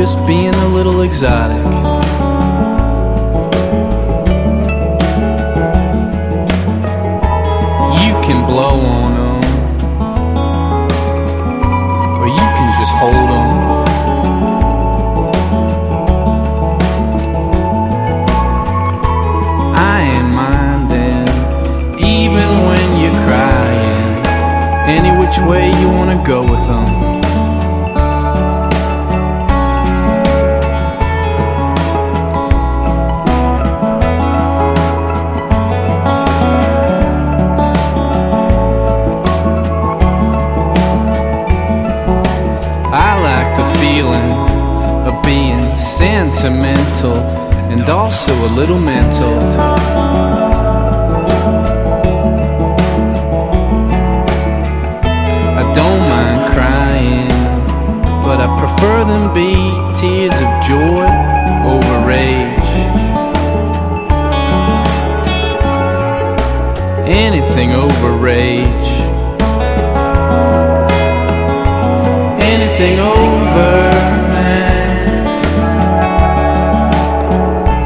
just being a little exotic. You can blow on them, or you can just hold them. I ain't minding, even when you're crying, any which way you wanna go with them. Of being sentimental and also a little mental. I don't mind crying, but I prefer them be tears of joy over rage. Anything over rage. Anything over